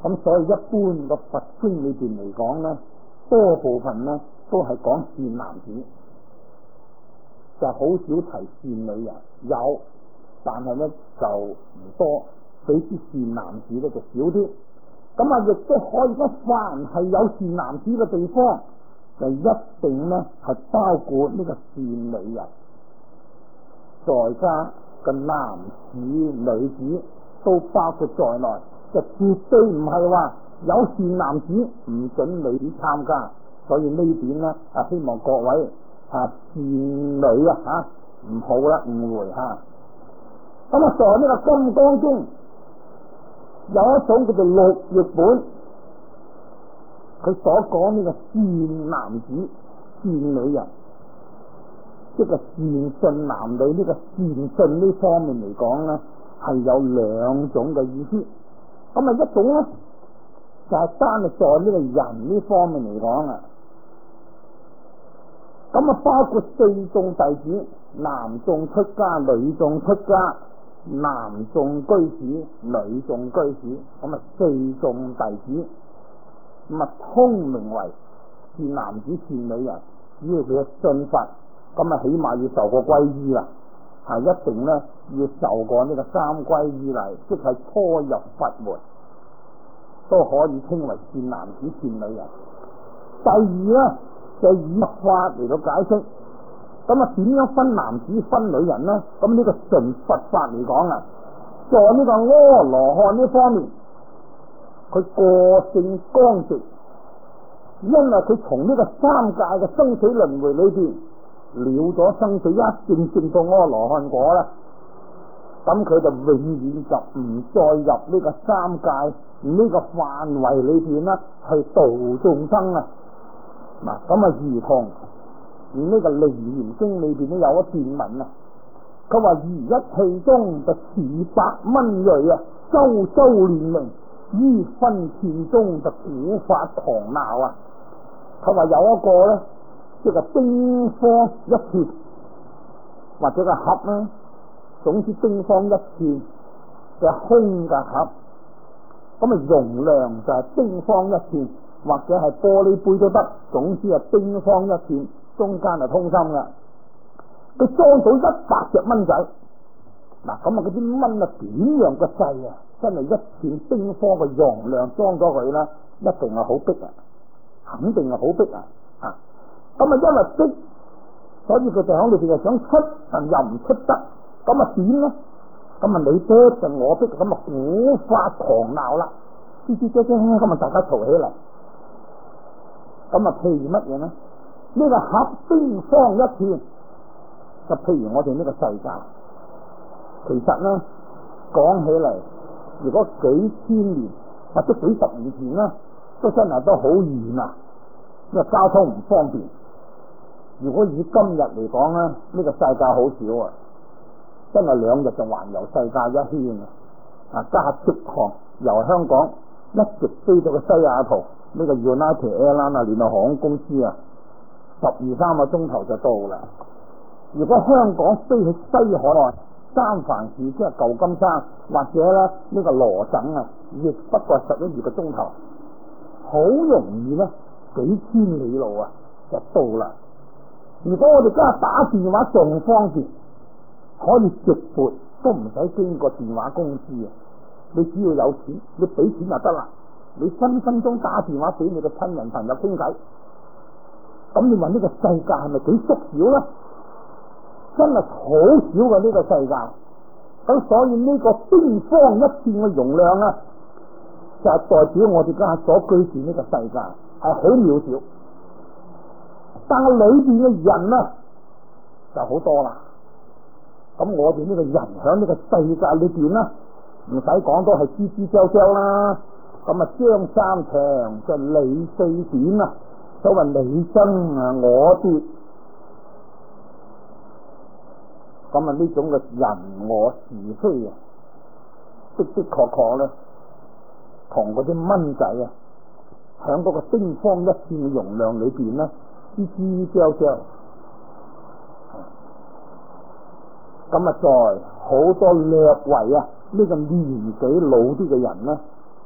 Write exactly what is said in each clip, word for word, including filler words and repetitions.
咁所以一般個佛經裏邊嚟講咧，多部分咧都係講善男子，就好少提善女人。有，但係咧就唔多，比啲善男子咧就少啲。咁啊，亦都可以講，凡係有善男子嘅地方，就一定咧係包括呢個善女人，在家嘅男子女子都包括在內，就絕對唔係話有善男子唔准女子參加。所以呢點咧啊，希望各位啊善女啊吓唔好啦，誤會吓。咁啊，在呢個金剛經有一種叫做六譯本，佢所講呢個善男子、善女人，即係善信男女呢個善信呢方面嚟講咧，係有兩種嘅意思。咁啊，一種咧就係單係在呢個人呢方面嚟講啊，咁啊包括四眾弟子，男眾出家、女眾出家。男眾居士、女眾居士，咁啊四眾弟子，咁啊通名為善男子、善女人。只要佢嘅信佛，咁啊起碼要受過皈依啦，係一定咧要受過呢個三皈依禮，即係初入佛門，都可以稱為善男子、善女人。第二咧就以法嚟到解釋。咁啊，點樣分男子分女人呢？咁呢個純佛法嚟講啊，在呢個阿羅漢呢方面，佢個性剛直，因為佢從呢個三界嘅生死輪迴裏邊了咗生死，一正正到阿羅漢果啦。咁佢就永遠就唔再入呢個三界呢個範圍裏邊啦，去度眾生啊！嗱，咁啊，如同而呢個《楞嚴經》裏邊都有一段文啊，佢話如一氣中就似百蚊銳啊，周周連鳴，於分片中就古法狂鬧啊。佢話有一個咧，即係丁方一片，或者個盒啦，總之丁方一片嘅空嘅盒，咁啊容量就係丁方一片，或者係玻璃杯都得，總之係丁方一片。中間係通心嘅，佢裝到一百隻蚊仔。嗱，咁啊嗰啲蚊啊點樣嘅細啊，真係一片丁方嘅容量裝咗佢啦，一定係好逼啊，肯定係好逼啊！啊，咁啊因為逼，所以佢就喺裏邊就想出，但又唔出得，咁啊點咧？咁啊你逼就我逼，咁啊古法狂鬧啦，吱吱喳喳，咁啊大家嘈起嚟。咁啊譬如乜嘢咧？呢個盒丁方一片，就譬如我哋呢個世界，其實咧講起嚟，如果幾千年或者幾十年前咧，都真係都好遠啊，因為交通唔方便。如果以今日嚟講咧，呢、這個世界好少啊，真係兩日就環遊世界一圈啊！啊，加直航由香港一直飛到個西雅圖，呢、這個 United Airlines 啊，聯合航空公司啊。十二三個鐘頭就到啦。如果香港飛去西海岸三藩市，即係舊金山或者咧呢個羅省啊，亦不過十一二個鐘頭，好容易咧幾千里路啊就到啦。如果我哋家打電話仲方便，可以直撥，都唔使經過電話公司啊。你只要有錢，你俾錢就得啦。你分分鐘打電話俾你嘅親人朋友傾偈。咁你話呢個世界係咪幾縮小咧？真係好少嘅呢個世界。咁所以呢個丁方一片嘅容量啊，就係代表我哋家所居住呢個世界係好渺小。但係裏邊嘅人啊就好多啦。咁我哋呢個人喺呢個世界裏邊咧，唔使講都係吱吱喳喳啦。咁啊張三長就理四短啊。所謂你爭啊我奪，咁啊呢種嘅人我是非啊，的的確確咧，同嗰啲蚊仔啊，喺嗰個丁方一片嘅容量裏邊咧，吱吱喳喳。咁啊，在好多略為啊呢個年紀老啲嘅人咧，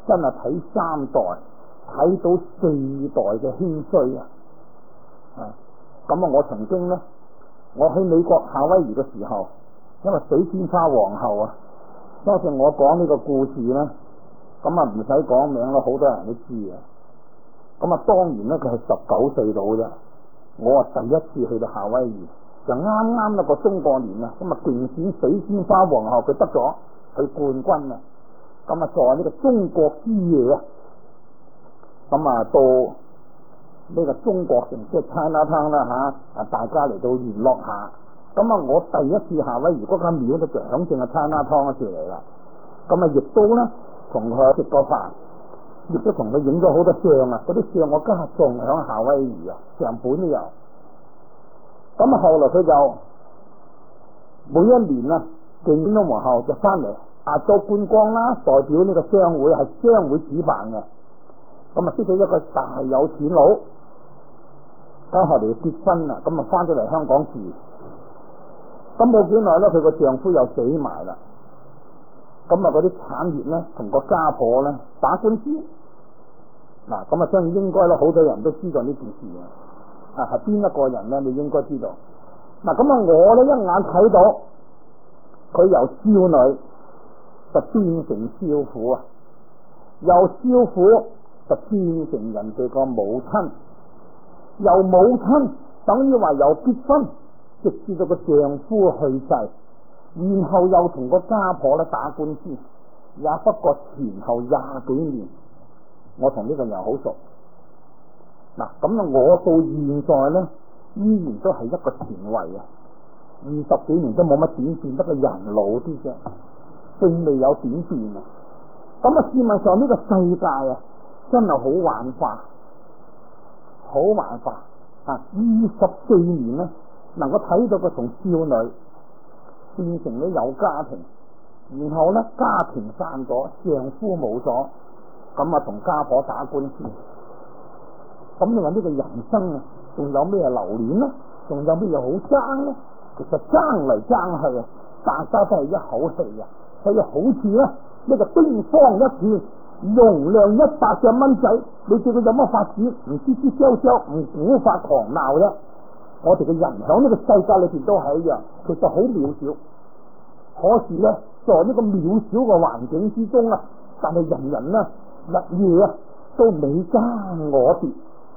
真係睇三代，睇到四代嘅興衰啊！啊，咁啊，我曾經咧，我喺美國夏威夷嘅時候，因為水仙花皇后啊，相信我講呢個故事咧，咁啊唔使講名啦，好多人都知啊。咁啊，當然咧，佢係十九歲到啫。我啊第一次去到夏威夷，就啱啱一個中國年啊，咁啊競選水仙花皇后，佢得咗佢冠軍啊。咁啊，在呢個中國之夜啊，咁啊到呢個中國城即係 Chinatown 啦吓，啊大家嚟到聯絡下。咁啊，我第一次夏威夷嗰間廟咧就響正係 Chinatown 嗰處嚟啦。咁啊，亦都咧同佢食過飯。亦都同佢影咗好多相啊！嗰啲相我今日仲響夏威夷啊，成本都有。咁啊，後來佢就每一年啊，競選咗皇后就翻嚟亞洲觀光啦，代表呢個商會係商會主辦嘅。咁啊，識到一個大有錢佬，咁後嚟結婚啦，咁啊翻咗嚟香港住。咁冇幾耐咧，佢個丈夫又死埋啦。咁啊，嗰啲產業咧同個家婆咧打官司。嗱，咁啊，相信應該咧，好多人都知道呢件事啊。啊，係邊一個人咧？你應該知道。嗱，咁啊，我咧一眼睇到佢由少女就變成少婦啊，由少婦就變成人哋個母親，由母親等於話由結婚，直至到個丈夫去世，然後又同個家婆咧打官司，也不過前後廿幾年。我同呢個人好熟，嗱咁啊，我到現在咧依然都係一個前衛啊，二十幾年都冇乜點變，得個人老啲啫，並未有點變啊。咁啊，市面上呢個世界啊，真係好幻化，好幻化啊！二十四年咧，能夠睇到佢從少女變成咗有家庭，然後咧家庭散咗，丈夫冇咗。咁啊，同家婆打官司，咁你話呢個人生啊，仲有咩留戀呢？仲有咩嘢好爭呢？其實爭嚟爭去啊，大家都係一口氣啊，所以好似咧呢個冰方一片，容量一百隻蚊仔，你叫佢有乜法子？唔吱吱聲聲，唔鼓發狂鬧啫。我哋嘅人喺呢個世界裏邊都係一樣，其實好渺小。可是咧，在呢個渺小嘅環境之中啊，但係人人咧。日夜啊，都你爭我奪，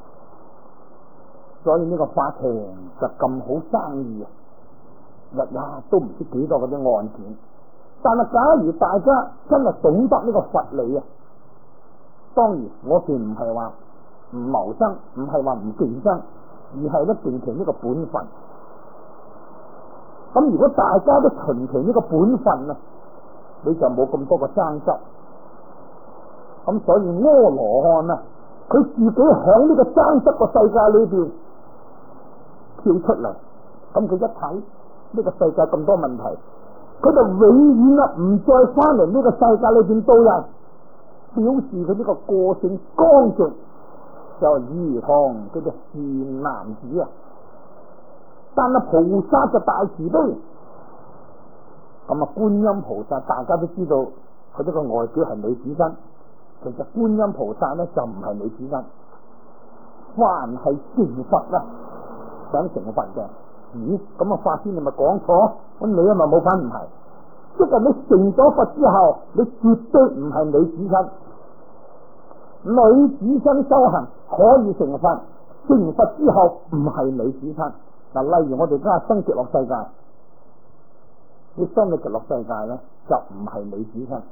所以呢個法庭就咁好生意啊！日日都唔知幾多嗰啲案件。但係假如大家真係懂得呢個法理啊，當然我哋唔係話唔謀生，唔係話唔競爭，而係咧盡其呢個本分。咁如果大家都循其呢個本分啊，你就冇咁多個爭執。咁所以阿羅漢啊，佢自己響呢個爭執個世界裏邊跳出嚟，咁佢一睇呢個世界咁多問題，佢就永遠啊唔再翻嚟呢個世界裏邊度人，表示佢呢個個性剛直，就如同佢嘅善男子啊。但係菩薩就大慈悲，咁啊觀音菩薩大家都知道佢呢個外表係女子身。其實觀音菩薩咧就唔係女子身，凡係成佛啦，想成佛嘅，咦咁啊法師你咪講錯，咁你啊咪冇份唔係，即係你成咗佛之後，你絕對唔係女子身，女子身修行可以成佛，成佛之後唔係女子身。嗱，例如我哋而家生極樂世界，你生嘅極樂世界咧就唔係女子身。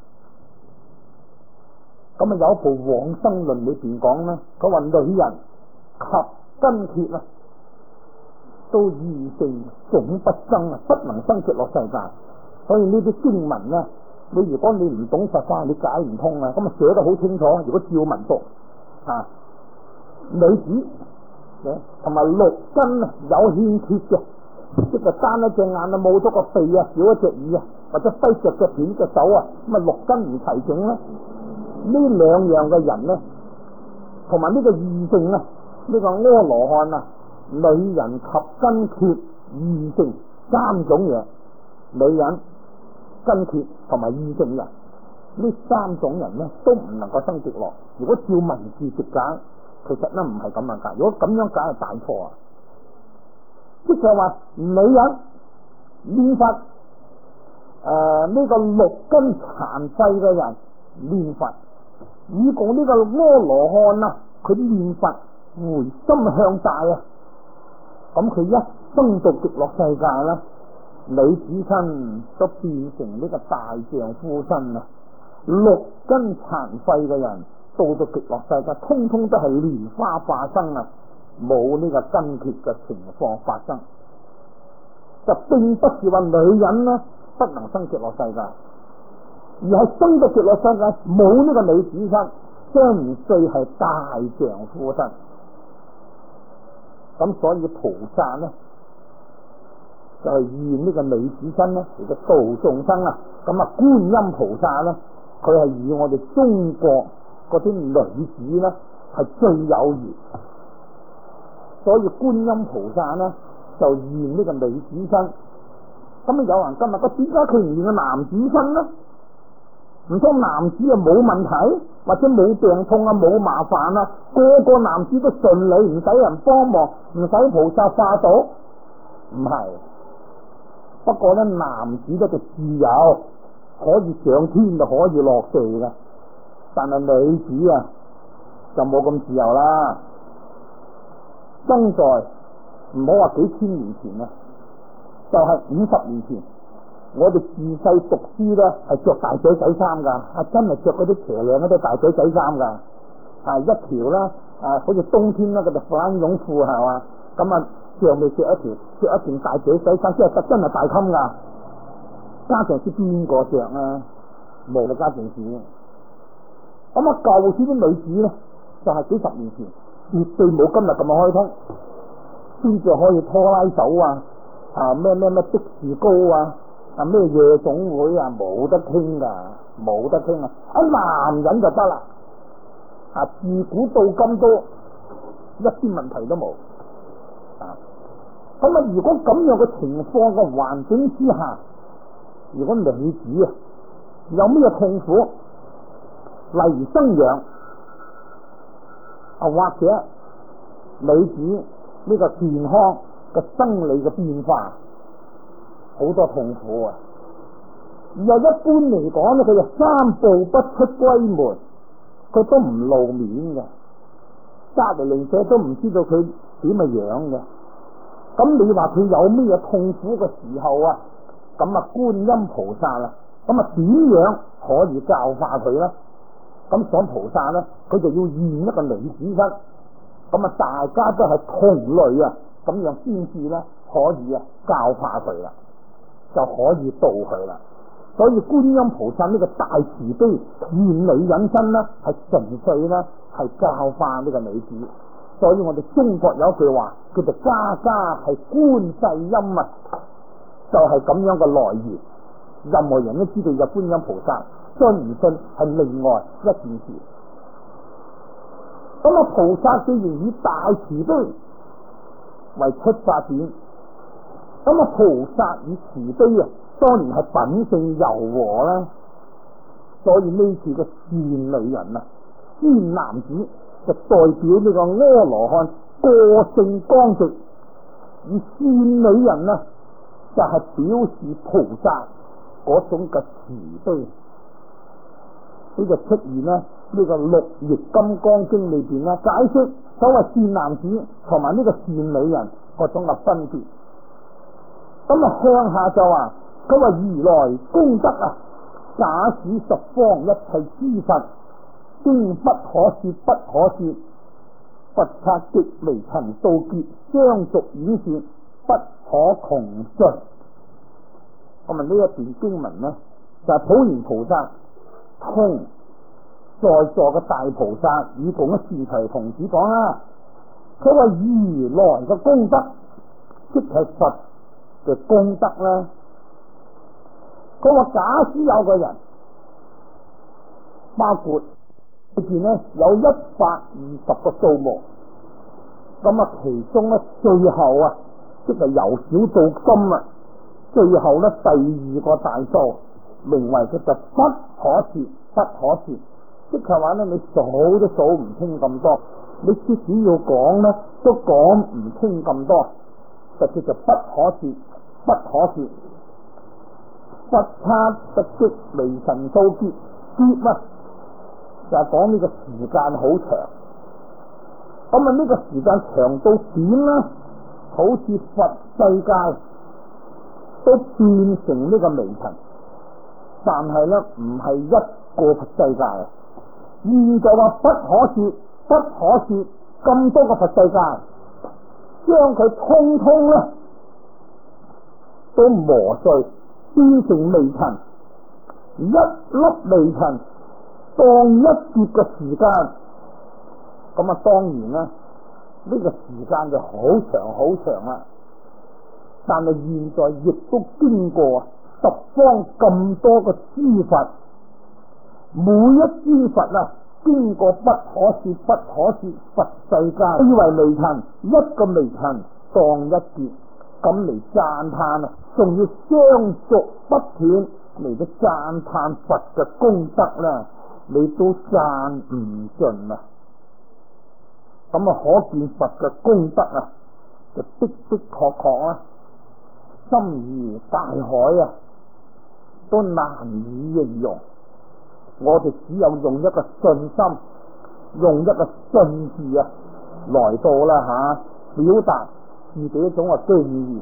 咁啊有一部往生論裏邊講咧，佢話女人及根鐵啊，都異性總不生啊，不能生極樂世界。所以呢啲經文咧，你如果你唔懂佛法，你解唔通啊。咁啊寫得好清楚，如果照文讀啊，女子同埋六根啊有欠缺嘅，即係單一隻眼啊，冇咗個鼻啊，少一隻耳啊，或者跛隻隻片隻手啊，咁啊六根唔齊整咧。呢兩樣嘅人咧，同埋呢個異性啊，呢、這個阿羅漢啊，女人及根缺異性三種嘢，女人根缺同埋異性人， 呢三種人咧都唔能夠生極樂。如果照文字直解，其實咧唔係咁樣解。如果咁樣解係大錯啊！即係話女人念佛，誒、呃、呢、這個六根殘廢嘅人念佛，以共呢個阿羅漢啊，佢念佛回心向大啊，咁佢一生到極樂世界啦，女子身都變成呢個大丈夫身啊！六根殘廢嘅人到到極樂世界，通通都係蓮花化生啊！冇呢個根結嘅情況發生，就並不是話女人呢不能生極樂世界，而係生到極樂世界冇呢個女子身，相對係大丈夫身。咁所以菩薩呢就係現呢個女子身呢嚟到度眾生啊！咁啊觀音菩薩呢，佢係以我哋中國嗰啲女子呢係最有緣。所以觀音菩薩呢就現呢個女子身，咁啊有人今日個點解佢唔現個男子身呢？唔通男子啊冇問題，或者冇病痛啊冇麻煩啊，個個男子都順利，唔使人幫忙，唔使菩薩化度？唔係，不過咧男子都係自由，可以上天就可以落地嘅，但係女子啊就冇咁自由啦。生在唔好話幾千年前啊，就係五十年前，我哋自細讀書咧係着大嘴仔衫噶，啊真係着嗰啲斜領嗰啲大嘴仔衫噶，啊一條啦，啊好似冬天咧嗰條反絨褲係嘛，咁啊上面着一條着一件大嘴仔衫，即係真係大襟噶。家長知邊個着啊？冇啦，家長知。咁啊舊時啲女子咧，就係、是、幾十年前。絕對冇今日咁開通，先至可以拖拉手啊！啊咩咩咩的士高啊！啊咩夜總會啊，冇得傾噶，冇得傾啊！啊男人就得啦，啊自古到今都一啲問題都冇啊！咁啊，如果咁樣嘅情況嘅環境之下，如果女子啊有咩痛苦，例如生養。啊，或者女子呢個健康嘅生理嘅變化，好多痛苦啊！而又一般嚟講咧，佢就三步不出閨門，佢都唔露面嘅，隔籬鄰舍都唔知道佢點嘅樣嘅。咁你話佢有咩痛苦嘅時候啊？咁啊，觀音菩薩啊，咁啊點樣可以教化佢咧？咁想菩薩咧，佢就要現一個女子身，咁啊大家都係同類啊，咁樣先至咧可以啊教化佢啦，就可以度佢啦。所以觀音菩薩呢個大慈悲現女人身咧，係純粹咧係教化呢個女子。所以我哋中國有句話叫做家家係觀世音啊，就係、是、咁樣嘅來源。任何人都知道有觀音菩薩。信唔信係另外一件事。咁啊，菩薩既然以大慈悲為出發點，咁啊，菩薩以慈悲啊，當然係品性柔和啦。所以呢次嘅善女人啊，善男子就代表呢個阿羅漢個性剛直，而善女人啊，就係、是、表示菩薩嗰種嘅慈悲。呢個出現呢，呢、這個六譯金剛經裏邊咧解釋所謂善男子同埋呢個善女人嗰種嘅分別。咁啊向下就話，佢話如來功德啊，假使十方一切諸佛，經不可說不可說，佛剎極微塵道劫，相續演說，不可窮盡。咁啊呢一段經文呢，就係、是、普賢菩薩同在座嘅大菩薩以共一善財童子講啦，佢話如來嘅功德即係佛嘅功德啦。佢話假使有個人，包括裏邊咧有一百二十個數目，咁啊其中咧最後啊即係由小到深啊，最後咧第二個大數名為佢就不可說不不可說，即係話咧，你數都數唔清咁多，你即使要講咧，都講唔清咁多，就叫做不可說，不可說。佛剎不即微塵數劫，劫啊，就係講呢個時間好長。咁啊，呢個時間長到點咧？好似佛世界都變成呢個微塵，但係咧唔係一個佛世界啊！而就話不可說，不可說咁多個佛世界，將佢通通咧都磨碎，變成微塵，一粒微塵當一劫嘅時間，咁啊當然啦。呢個時間就好長好長啦，但係現在亦都經過十方咁多個諸佛，每一諸佛啊，經過不可說不可說佛世界，以為微塵，一個微塵當一劫，咁嚟讚歎啊，仲要相續不斷嚟到讚歎佛嘅功德啦，你都讚唔盡啊！咁啊，可見佛嘅功德啊，就的的確確啊，深如大海啊，都難以形容。我哋只有用一個信心，用一個信字啊，來到啦吓、啊，表達自己一種嘅敬意。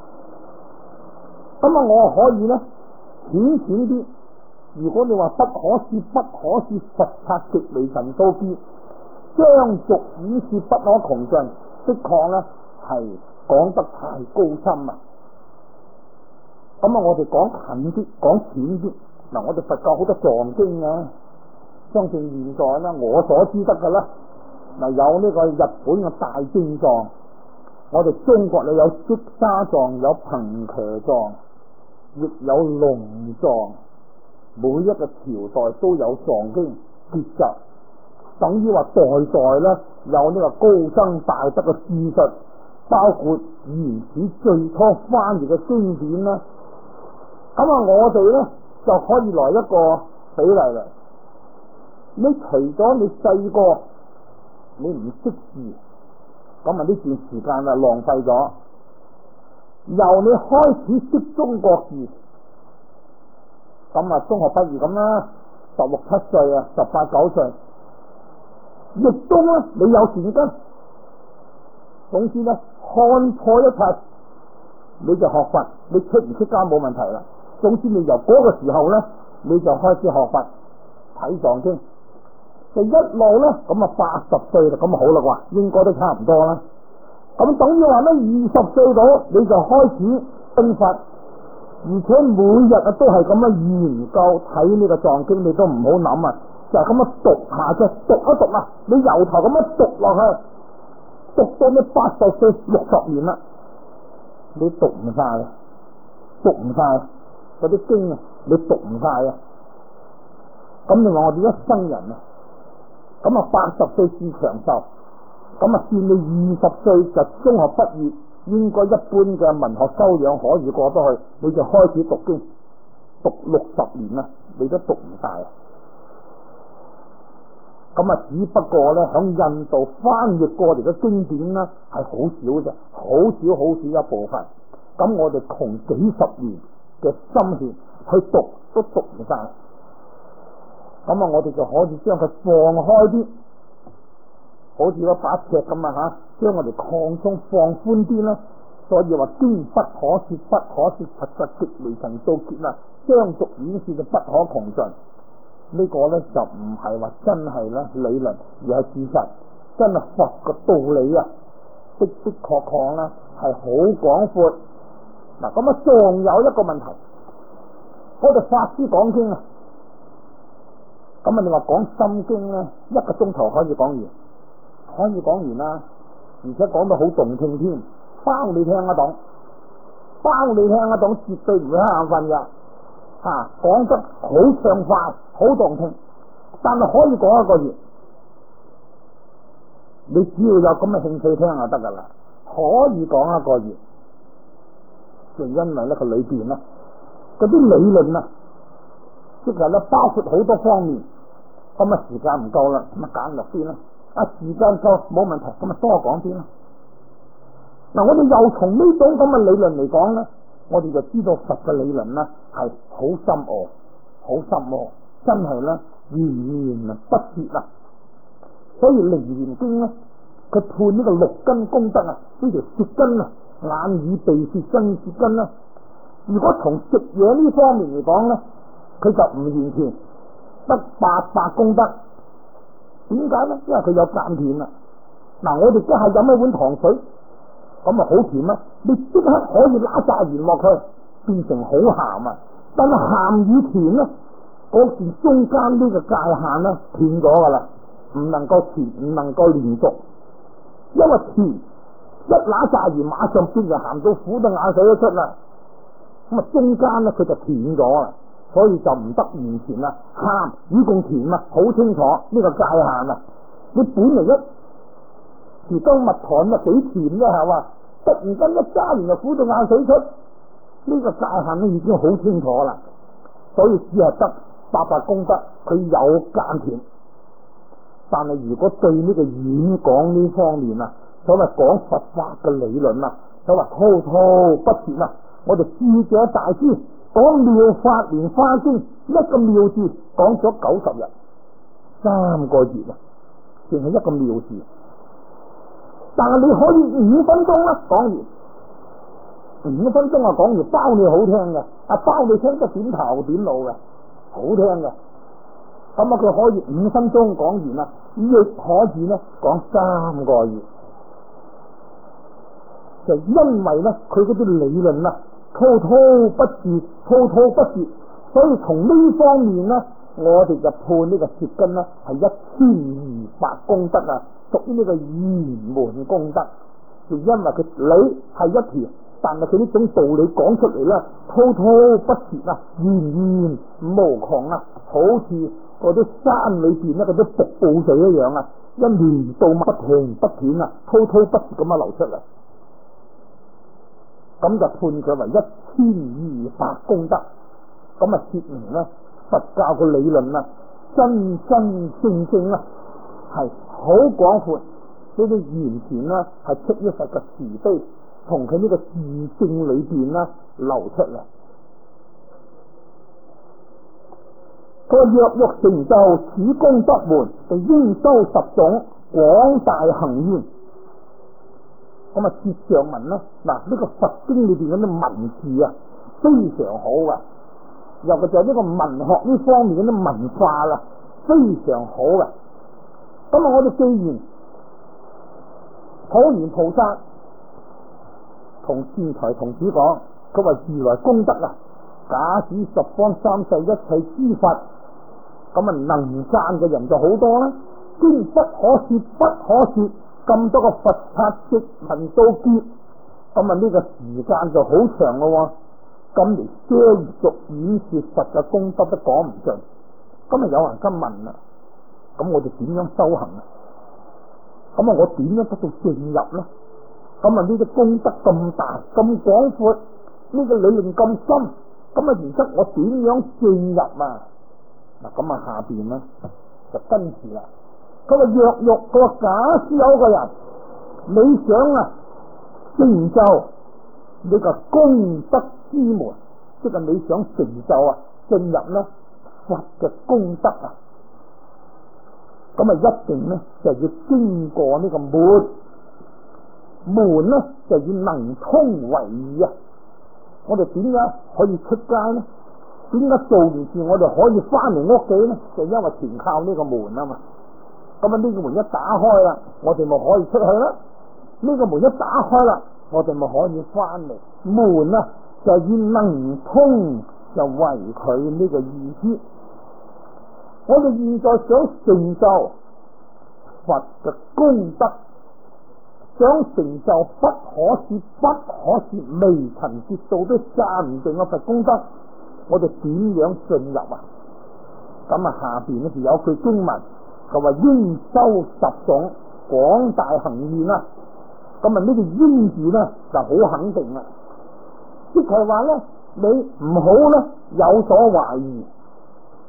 咁啊，我可以咧淺淺啲。如果你話不可說不可說佛剎極微塵數劫，相續已是不可窮盡，的確咧係講得太高深啊！咁啊，我哋講近啲，講淺啲。嗱，我哋佛教好多藏經嘅，相信現在咧我所知得嘅啦。嗱，有呢個日本嘅大正藏，我哋中國又有積沙藏，有頻伽藏，亦有龍藏。每一個朝代都有藏經結集。等於話代代咧有呢個高僧大德嘅著述，包括原始最初翻譯嘅經典啦。咁啊，我哋咧就可以來一個比例啦。你除咗你細個你唔識字，咁啊呢段時間啊浪費咗。由你開始識中國字，咁啊中學畢業咁啦，十六七歲啊，十八九歲。亦都咧，你有善根，總之咧看破一切，你就學佛，你出唔出家冇問題啦。總之你由嗰個時候咧，你就開始學佛睇藏經，就一路咧咁啊八十歲啦，咁啊好啦啩，應該都差唔多啦。咁等於話咧二十歲到你就開始聽佛，而且每日啊都係咁樣研究睇呢個藏經，你都唔好諗啊！就係咁樣讀下啫，讀一讀啊！你由頭咁樣讀落去，讀到你八十歲六十年啦，你讀唔晒啊！讀唔晒嗰啲經啊，你讀唔晒啊！咁你話我哋一生人啊，咁啊八十歲至長壽，咁啊算你二十歲就中學畢業，應該一般嘅文學修養可以過得去，你就開始讀經，讀六十年啦，你都讀唔晒啊！咁啊，只不過咧，響印度翻譯過嚟嘅經典咧，係好少啫，好少好少一部分。咁我哋窮幾十年嘅心血去讀，都讀唔晒。咁啊，我哋就可以將佢放開啲，好似嗰把尺咁啊吓，將我哋擴充放寬啲啦。所以話經不可說，不可說，佛剎極微塵數劫啦，相續演示就不可窮盡。呢個咧就唔係話真係咧理論，而係事實，真係佛嘅道理啊，的的確確咧係好廣闊。嗱，咁啊仲有一個問題，我哋法師講經啊，咁啊你話講心經咧，一個鐘頭可以講完，可以講完啦，而且講到好動聽添，包你聽得懂，包你聽得懂，絕對唔會瞌眼瞓嘅。啊，講得好暢快，好動聽，但係可以講一個月。你只要有咁嘅興趣聽就得噶啦，可以講一個月。就因為咧，佢裏邊咧嗰啲理論啊， 即係咧包括好多方面。咁啊時間唔夠啦，咁啊簡略啲啦。啊時間夠冇問題，咁啊多講啲啦。嗱，我哋又從呢種咁嘅理論嚟講咧，我哋就知道佛嘅理論咧係好深奧，好深奧，真係咧源源啊不絕啊。所以《楞嚴經》咧，佢判呢個六根功德啊，呢條舌根啊，眼耳鼻舌身舌根啦。如果從食嘢呢方面嚟講咧，佢就唔完全得八百功德。點解咧？因為佢有間斷啦。嗱，我哋即係飲一碗糖水，咁啊好甜啊，你即刻可以揦扎鹽落去，變成好鹹啊。但係鹹與甜咧，嗰段中間呢個界限咧斷咗噶啦，唔能夠甜，唔能夠連續。因為甜一揦扎鹽，馬上變就鹹到苦到眼水都出啦。咁啊中間咧佢就斷咗啦，所以就唔得完全啦。鹹與共甜啊，好清楚呢個界限啊。你本嚟一時當蜜糖啊幾甜啫係嘛，突然間一揸完就苦到眼水出，呢個界限咧已經好清楚啦。所以只係得八百功德，佢有間斷。但係如果對呢個演講呢方面啊，所謂講佛法嘅理論啊，所謂滔滔不絕啊，我哋智者大師講妙法蓮華經一個妙字講咗九十日，三個月啊，淨係一個妙字。但係你可以五分鐘啦講完，五分鐘啊講完，包你好聽嘅，啊包你聽得點頭點腦嘅，好聽嘅。咁啊，佢可以五分鐘講完啦，亦可以咧講三個月，就因為咧佢嗰啲理論啊，滔滔不絕，滔滔不絕，所以從呢方面咧，我哋就判呢個舌根咧係一千二百功德啊，屬於呢個圓滿功德。就因為佢理係一條，但係佢呢種道理講出嚟咧，滔滔不絕啊，源源無窮啊，好似嗰啲山裏邊咧，嗰啲瀑布水一樣啊，一年到晚不停不斷啊，滔滔不絕咁樣流出嚟，咁就判佢為一千二百功德。咁啊，說明咧佛教嘅理論啊，真真正正啊，係好廣闊，呢啲完全咧係出於佛嘅慈悲，同佢呢個自性裏邊咧流出嚟。佢話若欲成就此功德門，就應修十種廣大行願。咁啊，接上文啦，嗱呢個佛經裏邊嗰啲文字啊，非常好噶，尤其就係呢個文學呢方面嗰啲文化啦，非常好噶。咁啊，我哋既然普賢菩薩同善財童子講，佢話如來功德啊，假使十方三世一切諸佛，咁啊能讚嘅人就好多啦。經不可說不可說，咁多個佛剎殖民到劫，咁啊呢個時間就好長咯。咁嚟遮俗演說佛嘅功德都講唔盡。咁啊有人今問啦，咁我哋點樣修行啊？咁啊我點樣得到進入咧？咁啊呢啲功德咁大咁廣闊，呢個理論咁深，咁啊然之後我點樣進入啊？嗱咁啊下邊咧就跟住啦。佢話若欲，佢話假使有個人你想啊成就呢個功德之門，即係你想成就啊進入咧佛嘅功德啊，咁啊一定咧就要經過呢個門，門咧就要能通為義啊。我哋點解可以出街咧？點解做完事我哋可以翻嚟屋企咧？就因為全靠呢個門啊嘛。咁啊呢個門一打開啦，我哋咪可以出去啦。呢個門一打開啦，我哋咪可以翻嚟。門啊就要能通，就為佢呢個意思。我哋現在想成就佛嘅功德，想成就不可說不可說微塵劫數都讚唔盡嘅佛功德，我哋點樣進入啊？咁啊下邊咧就有句經文，佢話應修十種廣大行願啦。咁啊呢個應字咧就好肯定啦，即係話咧你唔好咧有所懷疑，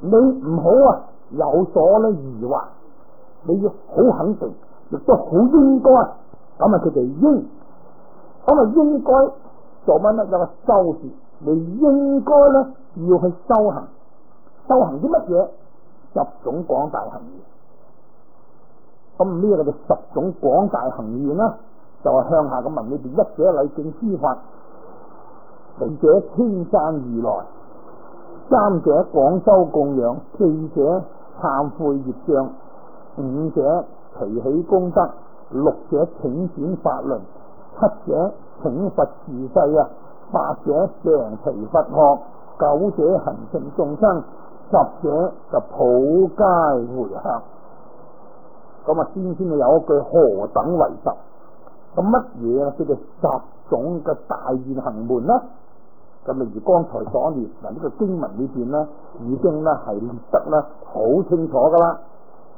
你唔好啊有所咧疑惑，你要好肯定，亦都好應該，咁啊佢哋應，咁啊應該做乜咧？有個修字，你應該咧要去修行，修行啲乜嘢？十種廣大行願。咁呢個就十種廣大行願啦，就係、是、向下咁問裏邊，一者禮敬諸法，二者稱讚如來，三者廣修供養，四者懺悔業障，五者隨喜功德，六者請轉法輪，七者請佛示世啊，八者常持佛學，九者行勝眾生，十者就普皆回向。咁啊，先先有一句何等為十？咁乜嘢啊？叫做十種嘅大願行門啦。咁例如剛才所列嗱，呢個經文裏邊咧，已經咧係列得咧好清楚噶啦。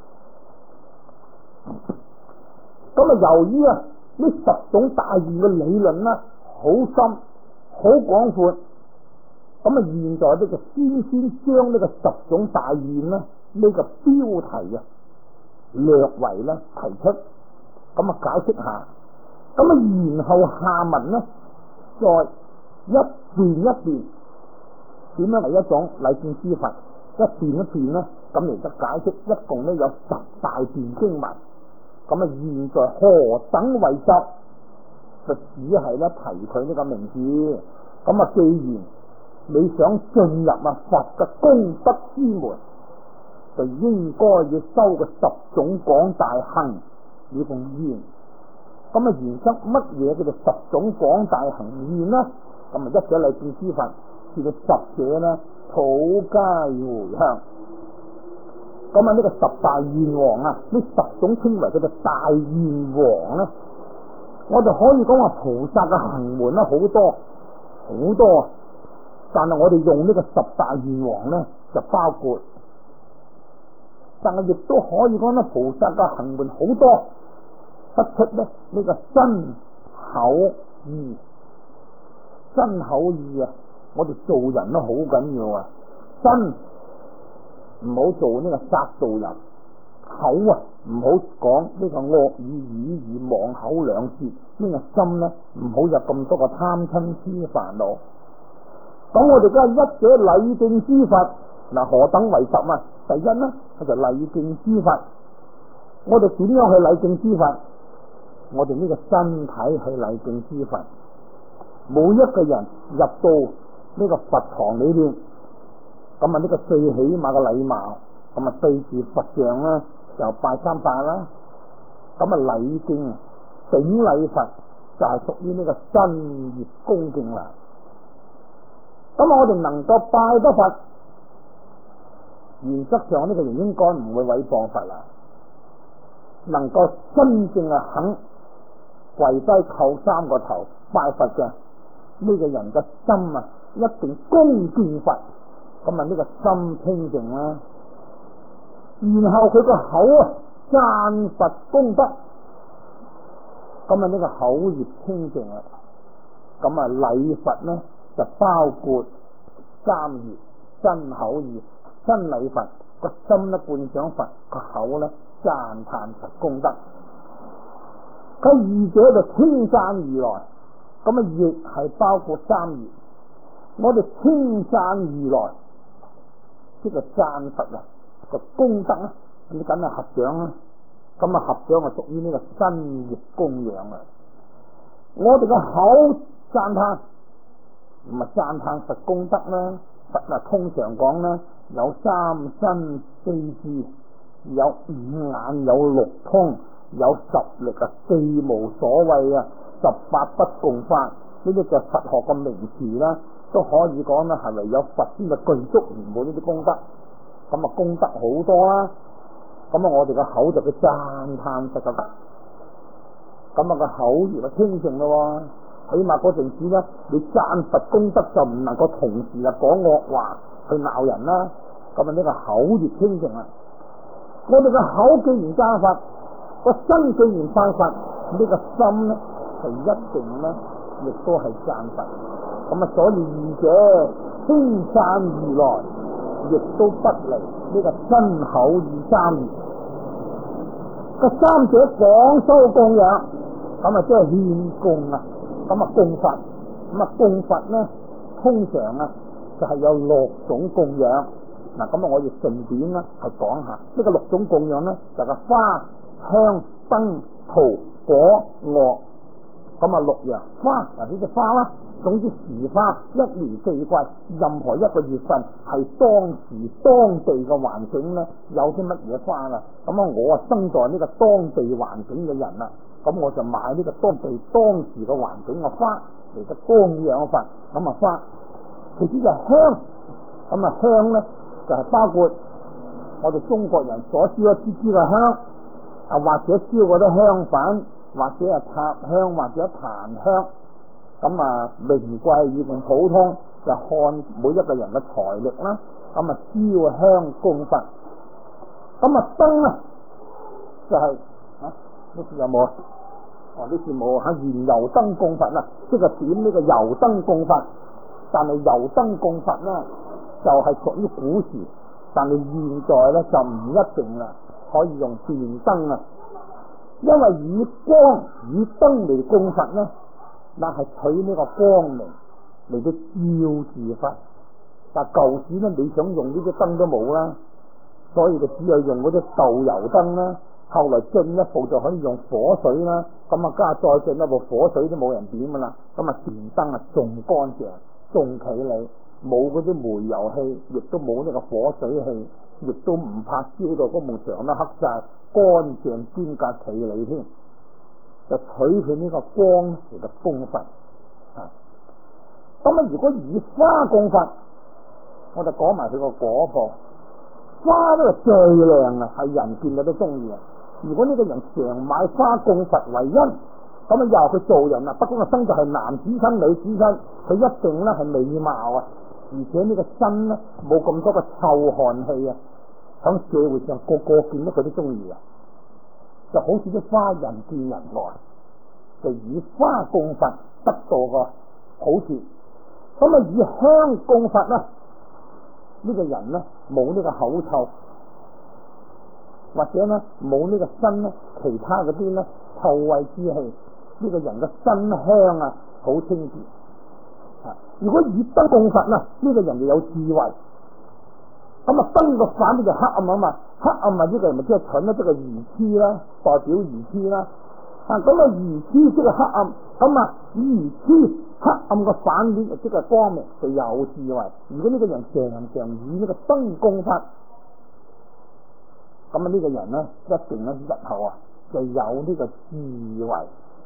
咁啊，由於啊呢十種大願嘅理論咧好深好廣闊，咁啊現在呢個先先將呢個十種大願咧呢個標題啊略為咧提出，咁啊解釋下，咁啊然後下文咧再一段一段點樣係一種禮敬諸佛，一段一段咧咁嚟得解釋，一共咧有十大段經文。咁啊現在何等為十？就只係咧提佢呢個名字。咁啊既然你想進入啊佛嘅功德之門，就應該要修個十種廣大行以奉願。咁啊原則乜嘢叫做十種廣大行願呢？咁啊一者禮敬諸佛，至到十者呢普皆回向。咁啊呢個十大願王啊，呢十種稱為叫做大願王咧。我哋可以講話菩薩嘅行門咧好多好多，但係我哋用呢個十大願王咧就包括，但係亦都可以講咧菩薩嘅行門好多，得出咧呢個身口意。身口意啊，我哋做人都好緊要啊，身唔好做呢個殺盜淫，口啊唔好講呢個惡語語語妄口兩舌，呢個心咧唔好有咁多個貪嗔癡煩惱。咁我哋梗係一者禮敬諸佛，嗱何等為十啊？第一咧，我就禮敬諸佛。我哋點樣去禮敬諸佛？我哋呢個身體去禮敬諸佛。每一個人入到呢個佛堂裏邊，咁啊呢個最起碼嘅禮貌，咁啊對住佛像啦，就拜三拜啦。咁啊禮敬頂禮佛就係屬於呢個身業恭敬啦。咁啊我哋能夠拜得佛，原則上呢個人應該唔會毀謗佛啦。能夠真正啊肯跪低叩三個頭拜佛嘅呢個人嘅心啊，一定恭敬佛，咁啊呢個心清淨啦。然後佢個口啊讚佛功德，咁啊呢個口業清淨啦。咁啊禮佛呢就包括三業：身口意。身禮佛，個心呢觀想佛，個口呢讚歎佛功德。佢二者就稱讚如來。咁啊，亦係包括三業。我哋稱讚如來，即係讚佛啊，個功德啊，咁梗係合掌啦。咁啊，合掌係屬於呢個身業供養啊。我哋個口讚歎，唔係讚歎佛功德啦。佛啊，通常講啦，有三身四智，有五眼，有六通，有十力啊，四無所謂啊。十八不共法，呢啲就佛學嘅名詞啦，都可以講啦，係唯有佛先嘅具足圓滿呢啲功德。咁啊功德好多啦，咁啊我哋個口就叫讚歎佛就得，咁啊個口業就清淨咯。起碼嗰陣時咧，你讚佛功德就唔能夠同時啊講惡話去鬧人啦。咁啊呢個口業清淨啦。我哋個口既然讚佛，個身既然讚佛，呢個心咧係一定咧，亦都係讚佛。咁啊，所以二者稱讚如來， 亦都不離呢個身口意三業。個三者廣修供養，咁啊即係獻供啊，咁啊供佛，咁啊供佛咧，通常啊就係、是、有六種供養。嗱，咁啊我亦順便咧係講下呢、這個六種供養咧，就係、是、花、香、燈、桃、果、樂，咁啊六樣花。嗱呢隻花啦，總之時花一年四季，任何一個月份係當時當地嘅環境咧，有啲乜嘢花啦。咁啊我啊生在呢個當地環境嘅人啦，咁我就買呢個當地當時嘅環境嘅花嚟嘅供養佛。咁啊花，其次就係香。咁啊香咧就係、是、包括我哋中國人所燒一支支嘅香，啊或者燒嗰啲香粉，或者係塔香，或者檀香。咁啊名貴與定普通就看每一個人嘅財力啦。咁啊燒香供佛。咁啊燈啊就係、是、啊呢次有冇啊？哦呢次冇吓，燃油燈供佛啦，即係點呢個油燈供佛。但係油燈供佛咧就係屬於古時，但係現在咧就唔一定啦，可以用電燈啊。因為以光以燈嚟供佛咧，那係取呢個光明嚟到照住佛。但舊時咧你想用呢啲燈都冇啦，所以就只有用嗰啲豆油燈啦。後來進一步就可以用火水啦，咁啊加再進一步火水都冇人點噶啦，咁啊電燈啊仲乾淨仲企理，冇嗰啲煤油氣，亦都冇呢個火水氣，亦都唔怕燒到嗰埲牆都黑晒，乾淨專格企理添，就取佢呢個光嚟嘅供佛啊。咁啊如果以花供佛，我就講埋佢個果報。花呢個最靚啊，係人見到都中意啊。如果呢個人常買花供佛為因，咁啊又佢做人啊，不管個身就係男子身女子身，佢一定咧係美貌啊，而且呢個身咧冇咁多個臭汗氣啊，響社會上個個見到佢都中意啊，就好似啲花人見人愛，就以花供佛得到個好處。咁啊以香供佛啦，呢個人咧冇呢個口臭，或者咧冇呢個身咧其他嗰啲咧臭穢之氣，呢個人嘅身香啊好清潔啊。如果以燈供佛啦，呢個人就有智慧。咁啊燈個反面就黑暗啊嘛，黑暗啊呢個人咪即係蠢啦，即係愚痴啦，代表愚痴啦。啊咁啊愚痴即係黑暗，咁啊愚痴黑暗個反面即係光明，就有智慧。如果呢個人常常以呢個燈供佛，咁啊呢個人咧一定咧日後啊就有呢個智慧。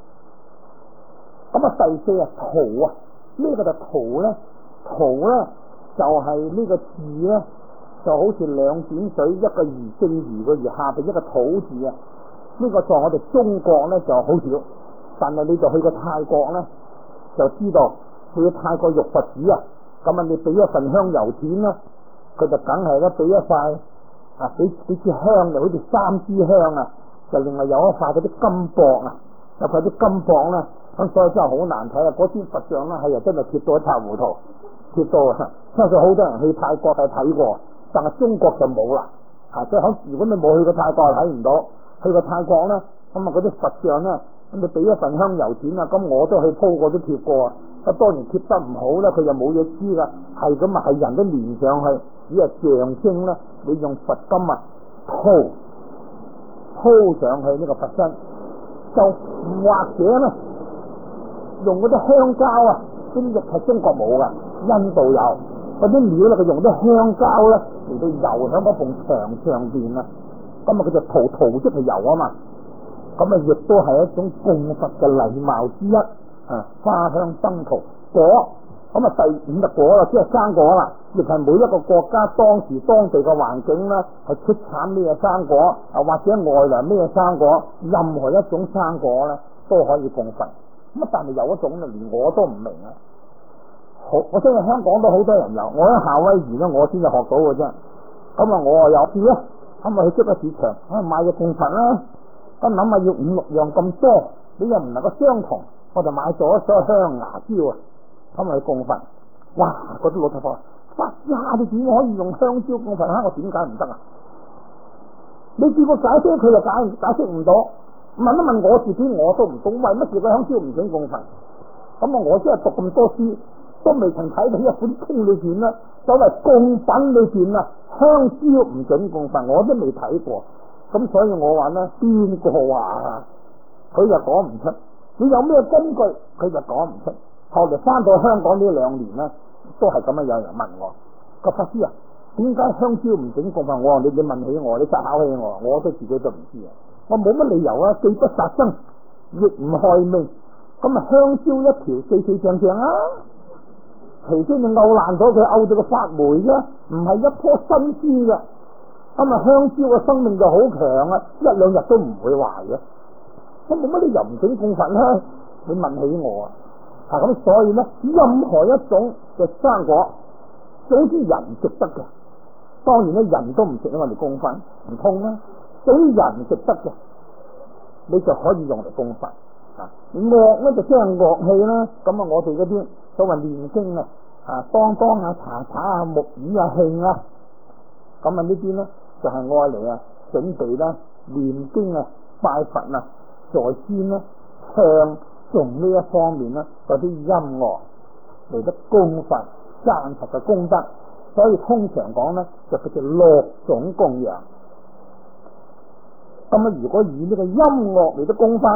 咁啊第四啊桃啊，呢個就桃咧，桃咧就係呢個字咧就好似兩點水，一個魚正魚個魚下邊一個土字啊。呢個在我哋中國咧就好少，但係你就去過泰國咧就知道，去泰國浴佛寺啊，咁啊你俾一份香油錢啦，佢就梗係咧俾一塊啊，俾俾支香，就好似三支香啊，就另外有一塊嗰啲金箔啊，有塊啲金箔啦，咁所以真係好難睇啊！嗰支佛像咧係啊真係貼到一塌糊塗，貼到啊，相信好多人去泰國係睇過，但係中國就冇啦，啊即係響如果你冇去過泰國係睇唔到。去過泰國咧，咁啊嗰啲佛像咧，咁你俾一份香油錢啊，咁我都去鋪過都貼過啊，咁當然貼得唔好咧，佢就冇嘢知噶，係咁啊係人都連上去，只係象徵咧，你用佛金啊鋪鋪上去呢個佛身，就或者咧用嗰啲香膠啊，呢啲亦係中國冇噶，印度有嗰啲料咧，佢用啲香膠咧嚟到油喺嗰埲牆上邊啊。咁啊，佢就塗塗即係油啊嘛，咁啊亦都係一種供佛嘅禮貌之一啊。花香燈桃果，咁啊第五個果啦，即係生果啦，亦係每一個國家當時當地嘅環境咧，係出產咩生果啊，或者外來咩生果，任何一種生果咧都可以供佛。咁啊，但係有一種咧，連我都唔明啊。好，我相信香港都好多人有，我喺夏威夷咧，我先至學到嘅啫。咁啊，我啊有啲咧。咁咪去出個市場，啊買個供佛啦，咁諗下要五六樣咁多，你又唔能夠相同，我就買咗所有香牙椒啊，咁咪去供佛。哇！嗰啲老太婆， 發呀，你點可以用香蕉供佛啊？我點解唔得啊？你叫我解釋，佢就解解釋唔到。問一問我自己，我都唔懂，為乜事個香蕉唔准供佛？咁啊，我真係讀咁多書，都未曾睇到一本經裏邊啦，所謂供品裏邊啊，香蕉唔准供佛，我都未睇過。咁所以我話咧，邊個話啊？佢就講唔出。你有咩根據？佢就講唔出。後嚟翻到香港呢兩年咧，都係咁樣，有人問我個法師啊，點解香蕉唔准供佛？我話你你問起我，你實考起我，我都自己都唔知啊。我冇乜理由啊，既不殺生，亦唔害命。咁啊，香蕉一條四四正正啊，除非你勾爛咗佢，勾到個發霉啫，唔係一棵新鮮嘅。咁啊，香蕉嘅生命就好強啊，一兩日都唔會壞嘅。我冇乜理由唔准供佛啦。你問起我啊，啊咁所以咧，任何一種嘅生果，總之人食得嘅，當然咧人都唔食，我哋供佛唔通啦。總之人食得嘅，你就可以用嚟供佛。啊，樂咧就即係樂器啦。咁啊，我哋嗰啲所謂念經啊，啊當當啊、查查啊、木魚啊、磬啊，咁啊呢啲咧就係愛嚟啊準備啦、念經啊、拜佛啊、在先啦、唱誦呢一方面啦，嗰啲音樂嚟得供佛讚佛嘅功德。所以通常講咧，就叫做六種供養。咁啊，如果以呢個音樂嚟得供佛，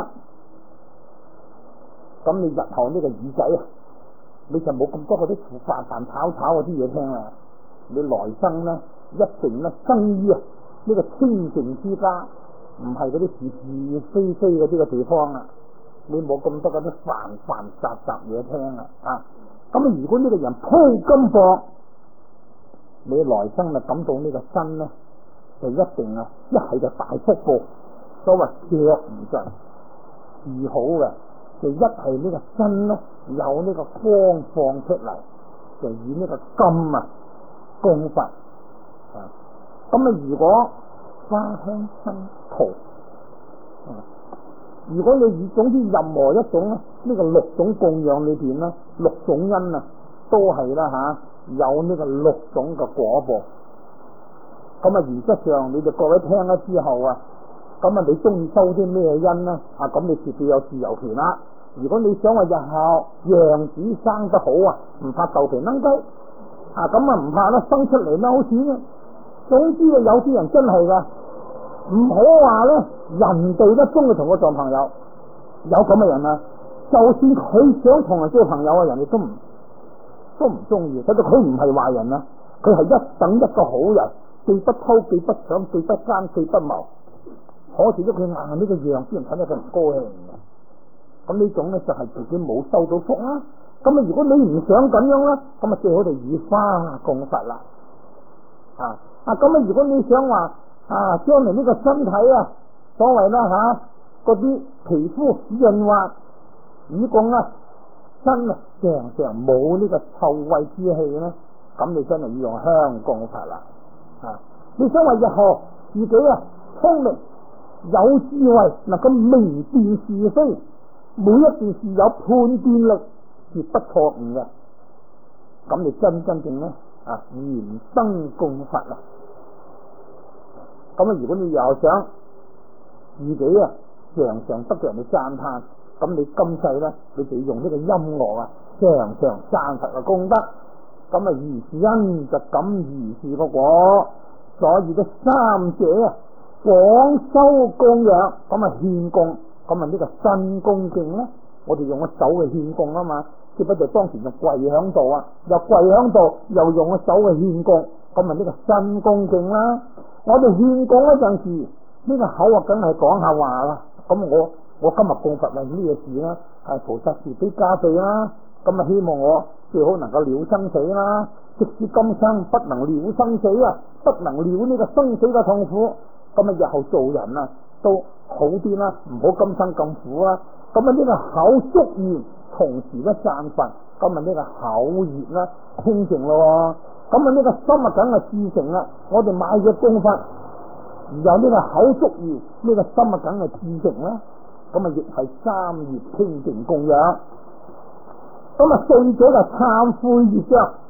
咁你日後呢個耳仔啊，你就冇咁多嗰啲飯飯炒炒嗰啲嘢聽啦。你來生咧，一定咧生於啊呢個清淨之家，唔係嗰啲是是非非嗰啲嘅地方啊。你冇咁多嗰啲繁繁雜雜嘢聽啊。啊，咁啊，如果呢個人鋪金貨，你來生就感到呢個身咧，就一定啊一係就大福報，所謂腳唔盡，治好嘅。就一係呢個身咧有呢個光放出嚟，就以呢個金啊供佛啊。咁啊，如果花香生桃，啊，如果你以總之任何一種咧，呢、這個六種供養裏邊咧，六種因啊，都係啦吓，有呢個六種嘅果報。咁啊，原則上你哋各位聽咗之後啊。咁啊，你中意收啲咩因咧？啊，咁你絕對有自由權啦。如果你想話日後楊子生得好啊，唔怕豆皮燶雞啊，咁啊唔怕啦，生出嚟啦好錢嘅。總之啊，有啲人真係噶，唔好話咧，人哋都中意同佢做朋友，有咁嘅人啊。就算佢想同人做朋友啊，人哋都唔都唔中意。睇到佢唔係壞人啊，佢係一等一個好人，既不偷，既不搶，既不奸，既不謀。可是咧，佢硬呢個樣，啲人睇到佢唔高興嘅。咁呢種咧就係自己冇收到福啦。咁啊，如果你唔想咁樣啦，咁啊最好就以花供佛啦。啊啊，咁啊，如果你想話啊，將來呢個身體啊，所謂啦吓，嗰啲皮膚潤滑，以供啊，身啊常常冇呢個臭穢之氣咧，咁你真係要用香供佛啦。啊，你想話日後自己啊聰明，有智慧，能夠明辨是非，每一件事有判斷力，絕不錯誤嘅。咁你真真正咧啊，燃燈供佛啦。咁啊，如果你又想自己啊常常得到人哋讚嘆，咁你今世咧，你就要用呢個音樂啊，常常讚佛嘅功德。咁啊，如是因就感如是個果，所以嘅三者啊。廣修供養，咁啊獻供，咁啊呢個身恭敬咧，我哋用個手去獻供啊嘛，只不過當時就跪響度啊，又跪響度，又用個手去獻供，咁啊呢個身恭敬啦。我哋獻供嗰陣時，呢、這個口啊梗係講下話啦。咁我我今日供佛係咩事啦？係菩薩慈悲加被啦。咁啊希望我最好能夠了生死啦，即使今生不能了生死啊，不能了呢個生死嘅痛苦。咁啊，日後做人啊都好啲啦，唔好今生咁苦啦。咁啊，呢個口祝願，同時咧讚佛，咁啊呢個口熱啦清淨咯。咁啊呢個心啊梗係至誠啦。我哋買咗供佛，而有呢個口祝願，呢、這個心啊梗係至誠啦。咁啊亦係三業清淨供養。咁啊四者就懺悔業障，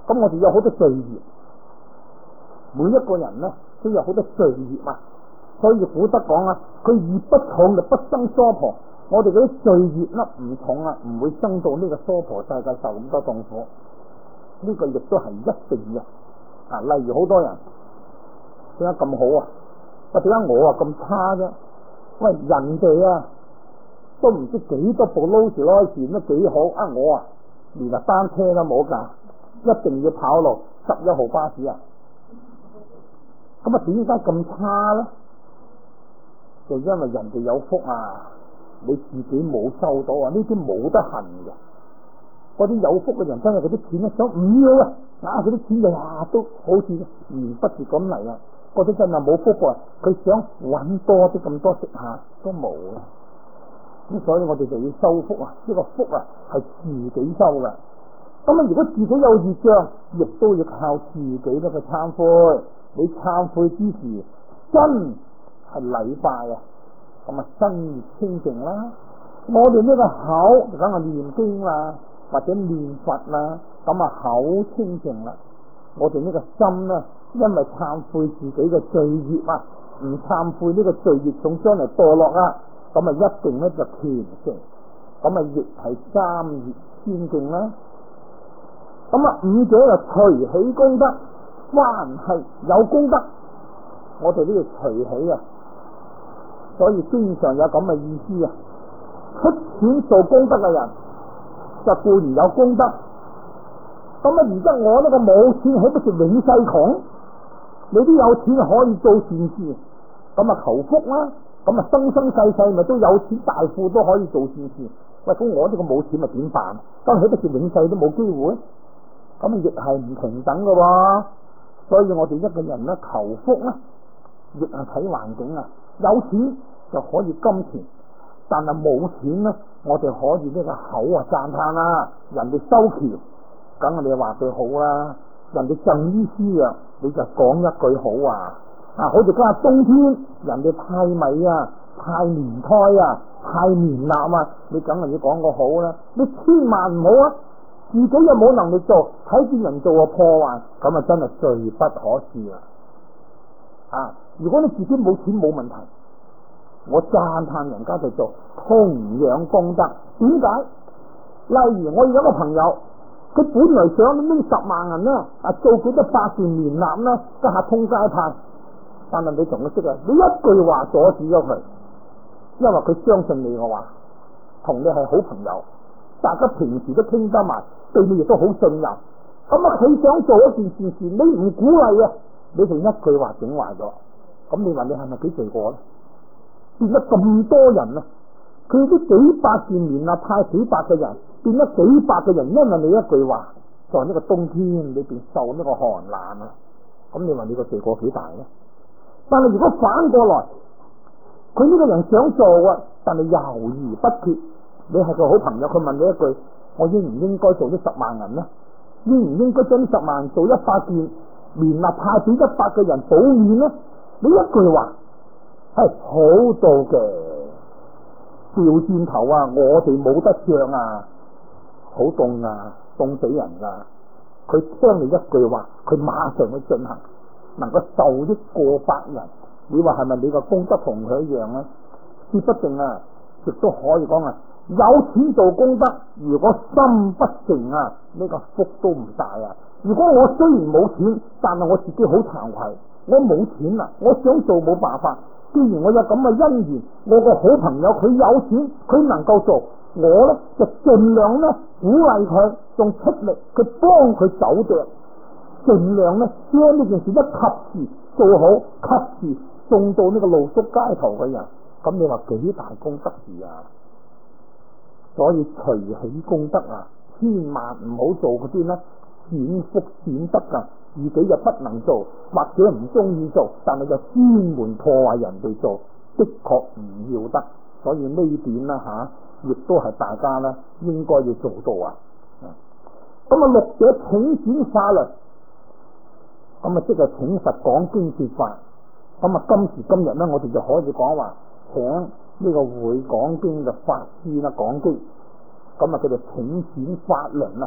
咁我哋有好多罪孽，每一個人咧都有好多罪孽啊。所以古德講啊，佢業不重就不生娑婆。我哋嗰啲罪孽咧唔重啊，唔會生到呢個娑婆世界受咁多痛苦。呢、這個亦都係一定嘅。啊，例如好多人點解咁好啊？喂，點解我啊咁差啫？喂，人哋啊都唔知幾多部勞斯萊斯都幾好啊，我啊連架單車都冇架，一定要跑路十一號巴士啊！咁啊，點解咁差咧？就因為人哋有福啊，你自己冇收到啊！呢啲冇得恨嘅。嗰啲有福嘅人真係嗰啲錢咧想唔要啊，啊嗰啲錢就呀都好似源不絕咁嚟啊！嗰啲真係冇福啊，佢想搵多啲咁多食下都冇啊！咁所以我哋就要收福啊！呢個福啊係自己收噶。咁啊，如果自己有業障，亦都要靠自己咧去懺悔。你懺悔之時，真係禮拜啊！咁啊，身業清淨啦。我哋呢個口就梗係念經啦，或者念佛啦，咁啊口清淨啦。我哋呢個心咧，因為懺悔自己嘅罪孽啊，唔懺悔呢個罪孽，仲將嚟墮落啊，咁啊一定咧就虔誠，咁啊亦係三業清淨啦。咁啊五者就隨喜功德，還係有功德。我哋呢個隨喜啊，所以經常有咁嘅意思啊。出錢做功德嘅人，就固然有功德。咁啊，而家我呢個冇錢，豈不是永世窮？你都有錢可以做善事，咁啊求福啦，咁啊生生世世咪都有錢大富都可以做善事。喂，咁我呢個冇錢咪點辦？咁豈不是永世都冇機會？咁亦係唔平等嘅喎。所以我哋一個人咧求福咧，亦係睇環境啊。有錢就可以金錢，但係冇錢咧，我哋可以呢個口啊讚嘆啦。人哋修橋，梗係你話佢好啦。人哋贈醫施藥，你就講一句好啊。啊，好似今日冬天，人哋派米啊、派棉胎啊、派棉衲啊，你梗係要講個好啦。你千萬唔好啊！自己又冇能力做，睇見人做個破壞，咁啊真係罪不可恕啊！啊，如果你自己冇錢冇問題，我讚嘆人家去做，同樣功德。點解？例如我有一個朋友，佢本來想拎十萬銀啦，啊做幾多百件棉衲啦，一下通街派，但係你同佢識啊，你一句話阻止咗佢，因為佢相信你嘅話，同你係好朋友。大家平時都傾得埋，對你亦都好信任。咁啊，佢想做一件善事，你唔鼓勵啊，你仲一句話整壞咗。咁你話你係咪幾罪過咧？變咗咁多人啊，佢啲幾百件棉啊，派幾百個人，變咗幾百個人，因為你一句話，在呢個冬天裏邊受呢個寒冷啊。咁你話你個罪過幾大咧？但係如果反過來，佢呢個人想做啊，但係猶豫不決。你係個好朋友，佢問你一句：我應唔應該做呢十萬銀呢？應唔應該將呢十萬做一百件棉衲派俾一百個人補面呢？你一句話係好到嘅，調轉頭啊！我哋冇得漲啊，好凍啊，凍死人噶！佢聽你一句話，佢馬上去進行，能夠受益過百人。你話係咪你個功德同佢一樣啊？說不定啊，亦都可以講啊！有錢做功德，如果心不誠啊，呢個福都唔大啊！如果我雖然冇錢，但係我自己好慚愧，我冇錢啊，我想做冇辦法。既然我有咁嘅因緣，我個好朋友佢有錢，佢能夠做，我咧就盡量咧鼓勵佢，仲出力去幫佢走掉，盡量咧將呢件事一及時做好，及時送到呢個露宿街頭嘅人。咁你話幾大功德事啊？所以隨喜功德啊，千萬唔好做嗰啲咧顯福顯德啊，自己又不能做，或者唔中意做，但係就專門破壞人哋做，的確唔要得。所以呢點啦吓，亦都係大家咧應該要做到啊。咁啊，六者請轉化律，咁啊即係請佛講經說法。咁啊，今時今日咧，我哋就可以講話請呢個會講經嘅法師啦講經，咁啊佢哋請轉法輪啊，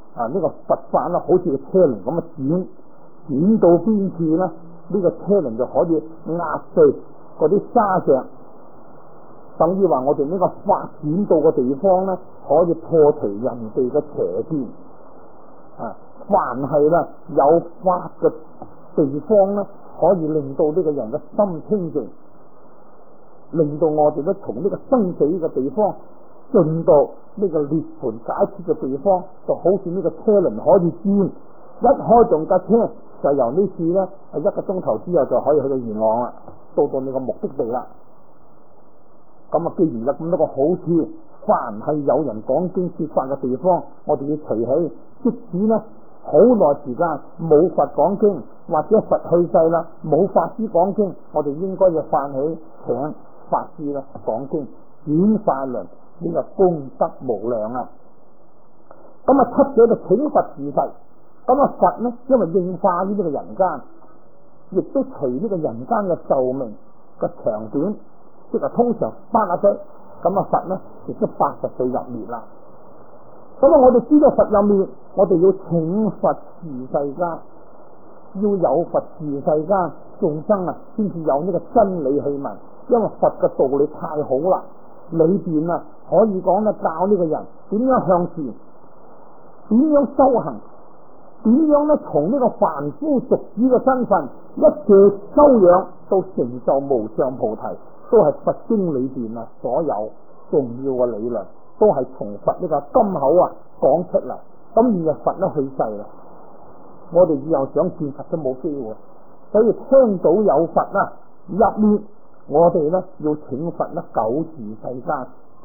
啊！呢、這個佛法咧，好似個車輪咁啊，轉轉到邊處咧，呢、這個車輪就可以壓碎嗰啲沙石，等於話我哋呢個法轉到嘅地方咧，可以破除人哋嘅邪見。啊！凡係咧有法嘅地方咧，可以令到呢個人嘅心清淨，令到我哋咧從呢個生死嘅地方進到呢個涅槃解脫嘅地方，就好似呢個車輪可以轉，一開動架車就由呢處咧係一個鐘頭之後就可以去到元朗啦，到到你個目的地啦。咁啊，既然有咁多個好處，凡係有人講經說法嘅地方，我哋要隨起，即使呢好耐時間冇佛講經，或者佛去世啦，冇法師講經，我哋應該要發起請法師啦講經，轉法輪，呢個功德無量啊！咁啊，七者就請佛示世，咁啊佛呢，因為應化於呢個人間，亦都隨呢個人間嘅壽命嘅長短，即係通常八十歲，咁啊佛呢亦都八十歲入滅啦。咁啊，我哋知道佛入滅，我哋要請佛示世間，要有佛示世間眾生啊，先至有呢個真理去聞。因為佛嘅道理太好啦，裏邊啊可以講咧教呢個人點樣向前，點樣修行，點樣咧從呢個凡夫俗子嘅身份一直修養到成就無上菩提，都係佛經裏邊啊所有重要嘅理論，都係從佛呢個金口啊講出嚟。咁而日佛都去世啦，我哋以後想見佛都冇機會，所以聽到有佛啊入面，我哋咧要請佛咧久住世間。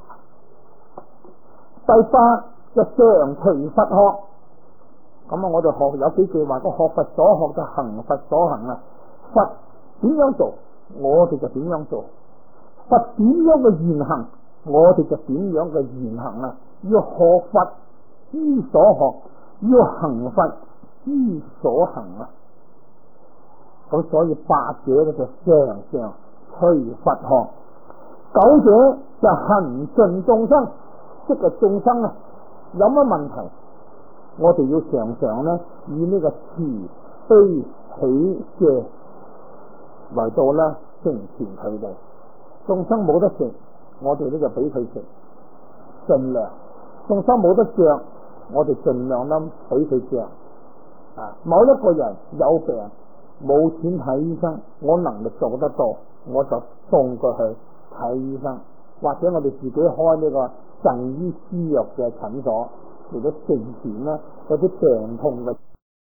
第八就常隨佛學，咁啊我哋學有幾句話，個學佛所學就行佛所行啊。佛點樣做，我哋就點樣做；佛點樣嘅言行，我哋就點樣嘅言行啊。要學佛之所學，要行佛之所行啊。咁所以八者咧就常常隨佛學，九者就行盡眾生，即係眾生啊有乜問題，我哋要常常咧以呢個慈悲喜嘅嚟到咧成全佢哋。眾生冇得食，我哋呢就俾佢食，盡量；眾生冇得着，我哋盡量咧俾佢着。啊，某一個人有病冇錢睇醫生，我能力做得到，我就送過去睇醫生，或者我哋自己開呢個贈醫施藥嘅診所，嚟到成全咧嗰啲病痛嘅。